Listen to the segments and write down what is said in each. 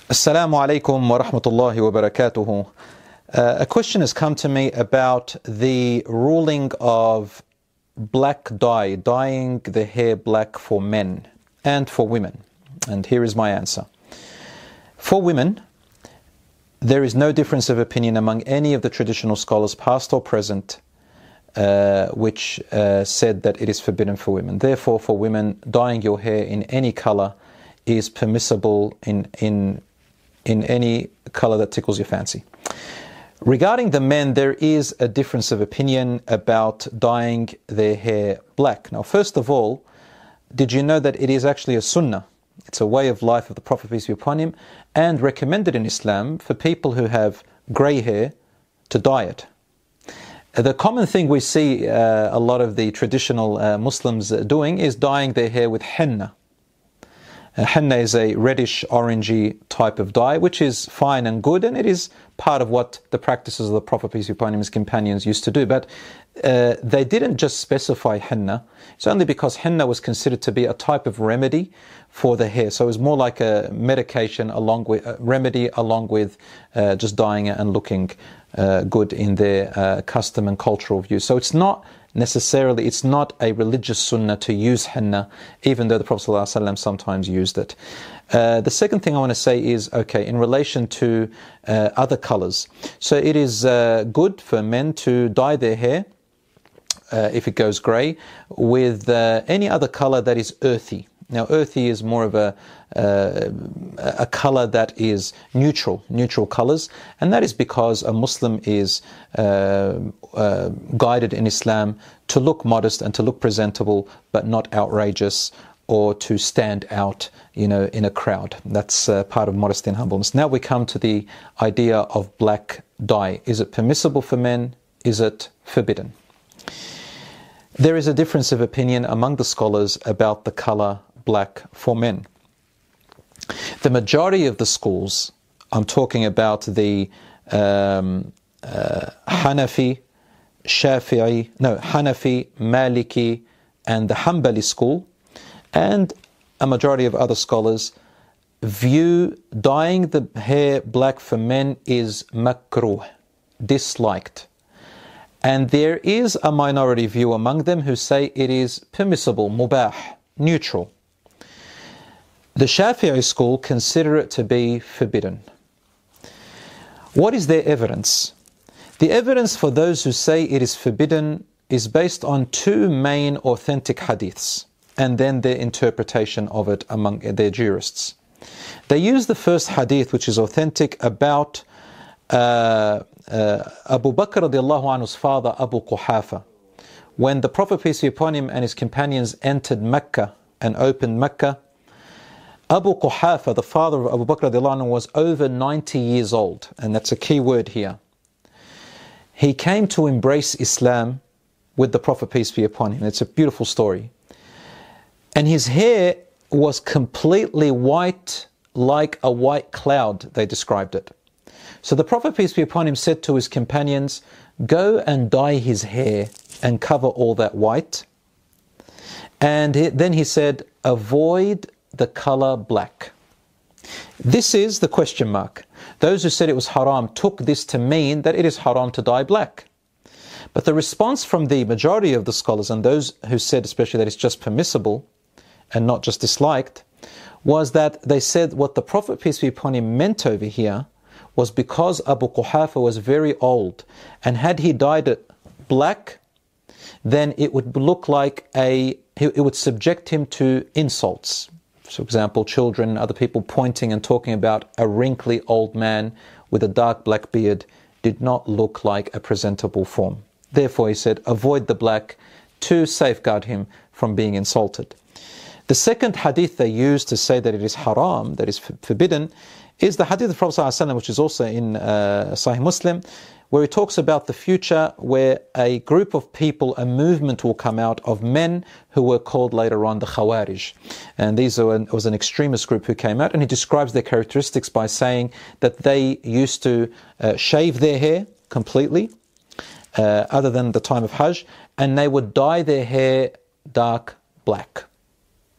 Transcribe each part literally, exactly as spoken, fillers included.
Assalamu alaikum wa rahmatullahi wa barakatuhu. Uh, a question has come to me about the ruling of black dye, dyeing the hair black for men and for women. And here is my answer. For women, there is no difference of opinion among any of the traditional scholars, past or present, uh, which uh, said that it is forbidden for women. Therefore, for women, dyeing your hair in any color is permissible in in in any color that tickles your fancy. Regarding the men, there is a difference of opinion about dyeing their hair black. Now, first of all, did you know that it is actually a sunnah? It's a way of life of the Prophet, peace be upon him, and recommended in Islam for people who have grey hair to dye it. The common thing we see uh, a lot of the traditional uh, Muslims doing is dyeing their hair with henna. Uh, henna is a reddish orangey type of dye, which is fine and good, and it is part of what the practices of the Prophet, peace be upon him, his companions used to do. But uh, they didn't just specify henna. It's only because henna was considered to be a type of remedy for the hair. So it was more like a medication along with a remedy, along with uh, just dyeing it and looking uh, good in their uh, custom and cultural view. So it's not necessarily, it's not a religious sunnah to use henna, even though the Prophet ﷺ sometimes used it. Uh, the second thing I want to say is, okay, in relation to uh, other colors. So it is uh, good for men to dye their hair, uh, if it goes grey, with uh, any other color that is earthy. Now, earthy is more of a uh, a color that is neutral, neutral colors, and that is because a Muslim is uh, uh, guided in Islam to look modest and to look presentable, but not outrageous or to stand out, you know, in a crowd. That's uh, part of modesty and humbleness. Now we come to the idea of black dye. Is it permissible for men? Is it forbidden? There is a difference of opinion among the scholars about the color black for men. The majority of the schools, I'm talking about the um, uh, Hanafi, Shafi'i, no, Hanafi, Maliki, and the Hanbali school, and a majority of other scholars, view dyeing the hair black for men is makruh, disliked. And there is a minority view among them who say it is permissible, mubah, neutral. The Shafi'i school consider it to be forbidden. What is their evidence? The evidence for those who say it is forbidden is based on two main authentic hadiths, and then their interpretation of it among their jurists. They use the first hadith, which is authentic, about uh, uh, Abu Bakr radiallahu anhu's father, Abu Quhafa. When the Prophet, peace be upon him, and his companions entered Mecca and opened Mecca, Abu Quhafa, the father of Abu Bakr radiallahu anhu, was over ninety years old, and that's a key word here. He came to embrace Islam with the Prophet, peace be upon him. It's a beautiful story. And his hair was completely white, like a white cloud, they described it. So the Prophet, peace be upon him, said to his companions, go and dye his hair and cover all that white. And then he said, avoid the color black. This is the question mark. Those who said it was haram took this to mean that it is haram to dye black. But the response from the majority of the scholars, and those who said especially that it's just permissible and not just disliked, was that they said what the Prophet, peace be upon him, meant over here was because Abu Quhafa was very old, and had he dyed it black, then it would look like a, it would subject him to insults. For example, children, other people pointing and talking about a wrinkly old man with a dark black beard did not look like a presentable form. Therefore, he said, avoid the black to safeguard him from being insulted. The second hadith they use to say that it is haram, that is forbidden, is the hadith of the Prophet ﷺ, which is also in uh, Sahih Muslim, where he talks about the future where a group of people, a movement will come out of men who were called later on the Khawarij. And these are an, was an extremist group who came out, and he describes their characteristics by saying that they used to uh, shave their hair completely, uh, other than the time of Hajj, and they would dye their hair dark black.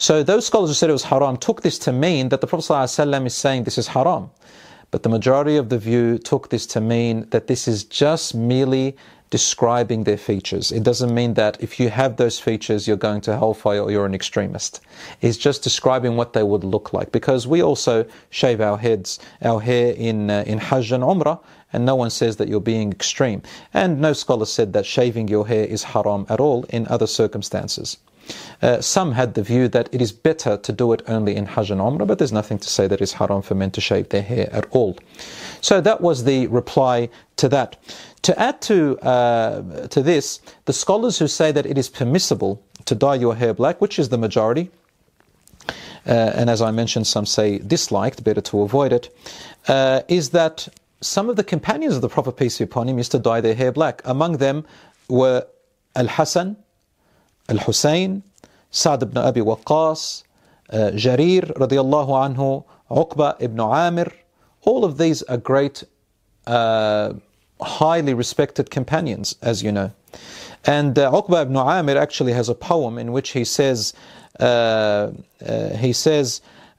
So those scholars who said it was haram took this to mean that the Prophet ﷺ is saying this is haram. But the majority of the view took this to mean that this is just merely describing their features. It doesn't mean that if you have those features, you're going to hellfire or you're an extremist. It's just describing what they would look like. Because we also shave our heads, our hair in uh, in Hajj and Umrah, and no one says that you're being extreme. And no scholar said that shaving your hair is haram at all in other circumstances. Uh, some had the view that it is better to do it only in Hajj and Umrah, but there's nothing to say that it's haram for men to shave their hair at all. So that was the reply to that. To add to uh, to this, the scholars who say that it is permissible to dye your hair black, which is the majority, uh, and as I mentioned, some say disliked, better to avoid it, uh, is that some of the companions of the Prophet, peace be upon him, used to dye their hair black. Among them were Al-Hasan, Al-Hussein, Sa'd ibn Abi Waqqas, uh, Jarir radiallahu anhu, Uqba ibn Amir. All of these are great, uh, highly respected companions, as you know. And uh, Uqba ibn Amir actually has a poem in which he says, uh, uh, he says,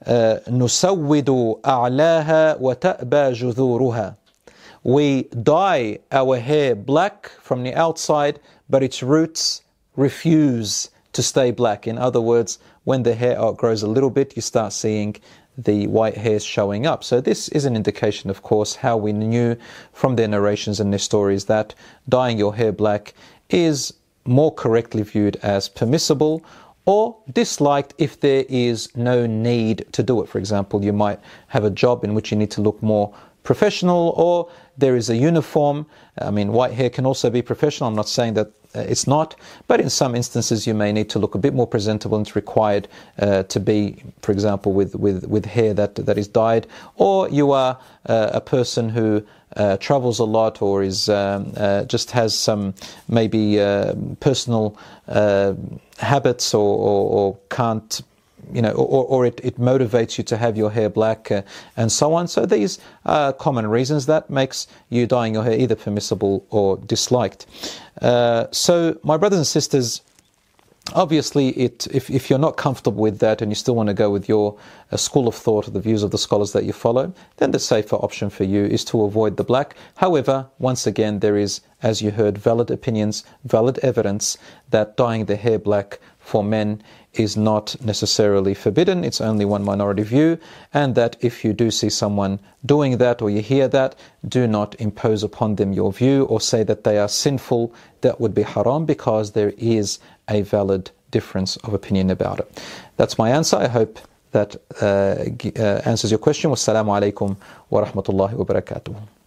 نُسَوِّدُ أَعْلَاهَا وَتَأْبَى جُذُورُهَا. We dye our hair black from the outside, but its roots refuse to stay black. In other words, when the hair outgrows a little bit, you start seeing the white hairs showing up. So this is an indication, of course, how we knew from their narrations and their stories that dyeing your hair black is more correctly viewed as permissible or disliked if there is no need to do it. For example, you might have a job in which you need to look more professional, or there is a uniform. I mean, white hair can also be professional. I'm not saying that uh, it's not, but in some instances you may need to look a bit more presentable, and it's required uh, to be, for example, with, with, with hair that, that is dyed, or you are uh, a person who uh, travels a lot, or is um, uh, just has some maybe uh, personal uh, habits, or, or, or can't, you know, or, or it, it motivates you to have your hair black, uh, and so on. So these are common reasons that makes you dyeing your hair either permissible or disliked. Uh, so my brothers and sisters, obviously, it, if, if you're not comfortable with that and you still want to go with your uh, school of thought or the views of the scholars that you follow, then the safer option for you is to avoid the black. However, once again, there is, as you heard, valid opinions, valid evidence that dyeing the hair black for men is not necessarily forbidden. It's only one minority view, and that if you do see someone doing that or you hear that, do not impose upon them your view or say that they are sinful. That would be haram, because there is a valid difference of opinion about it. That's my answer. I hope that uh, uh, answers your question. Wassalamu alaikum wa rahmatullahi wa barakatuh.